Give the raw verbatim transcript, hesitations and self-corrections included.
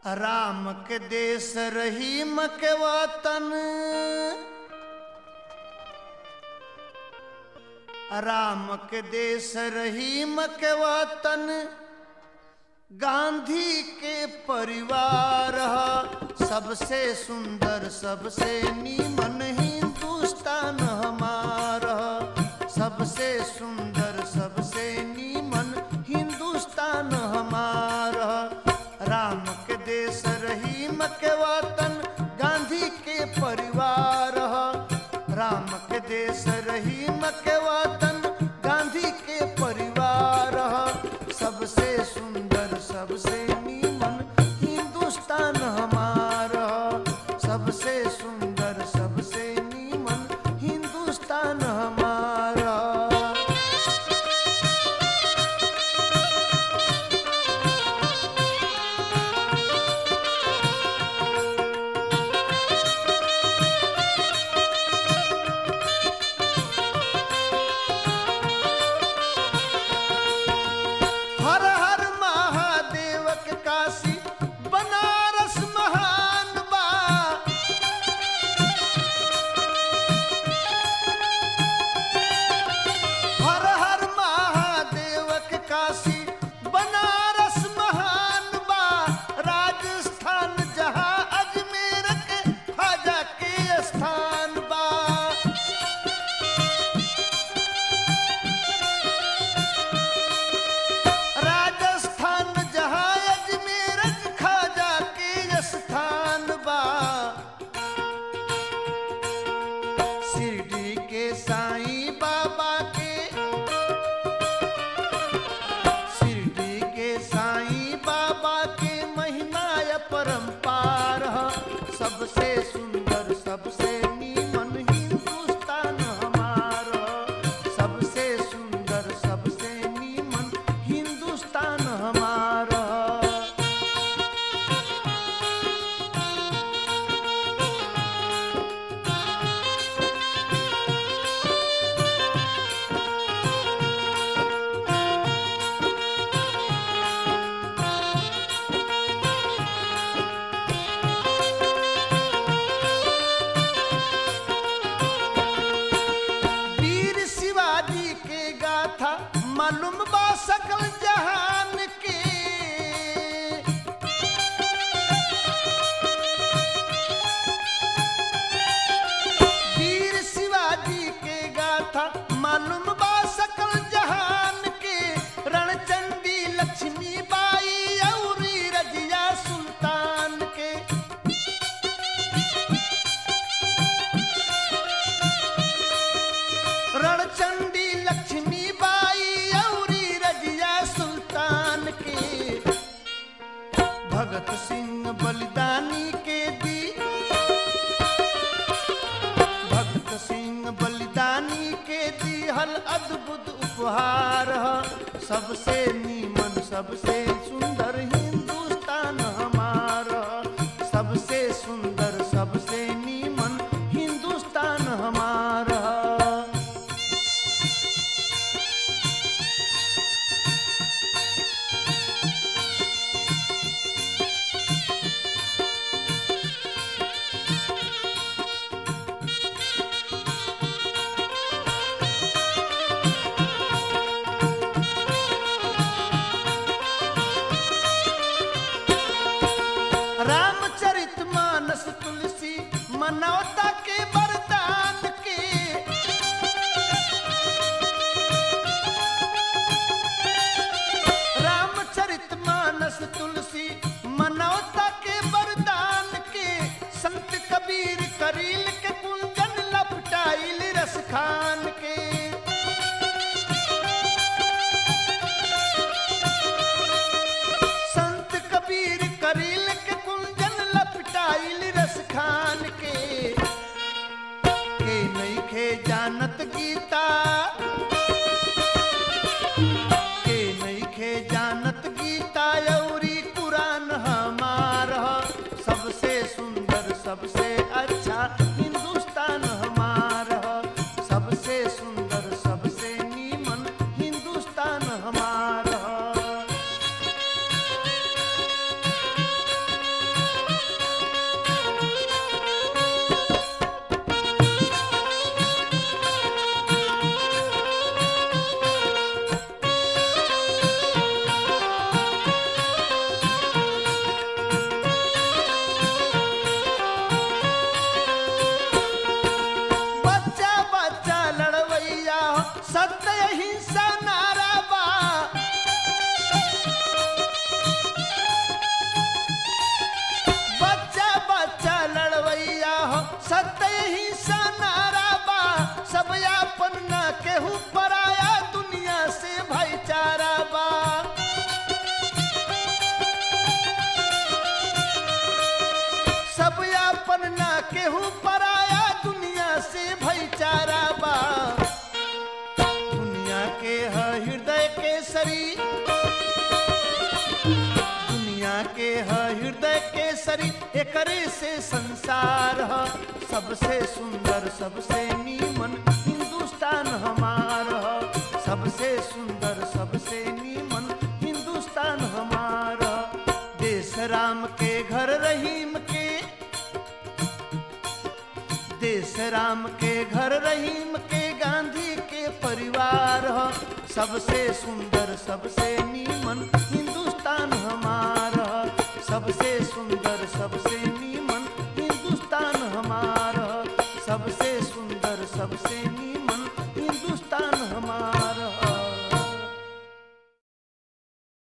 राम के देश रहीम के वतन, राम के देश रहीम के वतन, गांधी के परिवार सबसे सुंदर सबसे नीमन हिंदुस्तान हमारा, सबसे सुंदर सबसे नीमन हिंदुस्तान हमारा। राम के देश रहीम के वतन, गांधी के परिवार, राम के देश रहीम के वतन, गांधी के परिवार, सबसे सुंदर सबसे नीमन हिंदुस्तान हमारा, सबसे सुंदर सबसे नीमन हिंदुस्तान हमारा। शिरडी के साईं बाबा के, शिरडी के साईं बाबा के महिमा अपरंपार, सबसे सुंदर सबसे नीमन हिंदुस्तान हमारा, सबसे सुंदर सबसे नीमन हिंदुस्तान हमारा। मालूम बा सकल जहान के, वीर शिवाजी के गाथा मालूम बा सकल जहान के, रणचंडी लक्ष्मी बाई और रजिया सुल्तान के, रणचंडी लक्ष्मी भगत सिंह बलिदानी के दी, भगत सिंह बलिदानी के दी हल अद्भुत उपहार, सबसे नीमन सबसे सुंदर हिंदुस्तान हमारा, सबसे सुंदर सबसे नीमन हिंदुस्तान हमारा। रामचरित मानस तुलसी मनौता के वरदान के, रामचरित मानस तुलसी मनौता के वरदान के, संत कबीर करील के कुंजन लपटाइल रस खान के, संत कबीर करील रस खान के, के नहीं खे जानत गीता, के नहीं खे जानत गीता औरी कुरान करे से संसार ह सबसे सुंदर सबसे नीमन हिंदुस्तान हमार ह सबसे सुंदर सबसे नीमन हिंदुस्तान हमार ह देश राम के घर रहीम के देश राम के घर रहीम के गांधी के परिवार ह सबसे सुंदर सबसे नीमन हिंदुस्तान हमार ह सबसे सुंदर सबसे